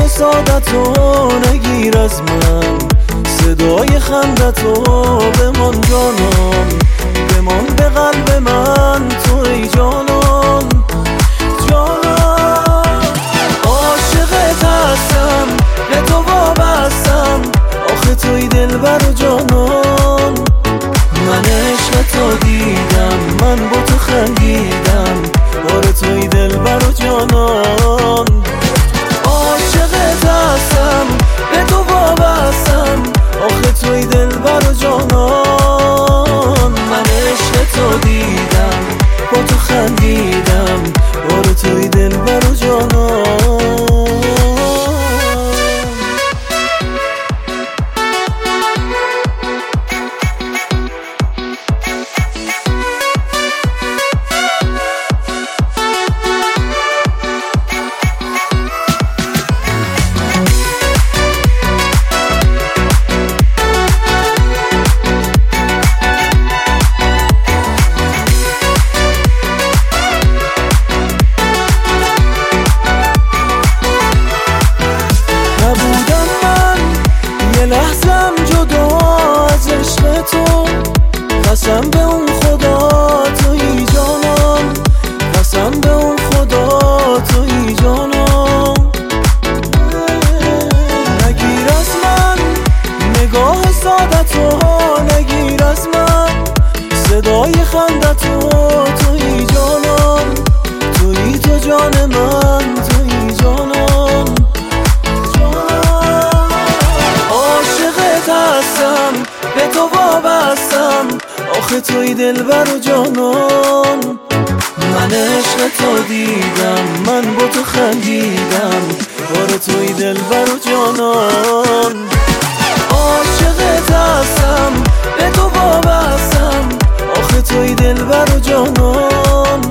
سعادتو نگیر از من، صدای خندتو بمان جانم، بمان به قلب من تو ای جانم جانم. عاشقت هستم، به تو وابستم، آخه توی دلبر و جانان. من عشقتو دیدم، من با تو خندیدم، بار توی دلبر و جانان. عاشقت هستم، به تو وابستم، آخه توی دلبر و جانان. من عشقتو دیدم، با تو خندیدم، بار توی دلبر و جانان. لحظم جدا از عشق تو، قسم به اون خدا تویی جانم، قسم به اون خدا تویی جانم. نگیر از من نگاه سعادتو، نگیر از من صدای خندتو، تویی جانم، تویی تو جان من، تویی جانم. به تو وابستم، آخه توی دلبر و جانان. من عشقتو دیدم، من با تو خندیدم، بار توی دلبر و جانان. عاشقت هستم، به تو وابستم، آخه توی دلبر و جانان.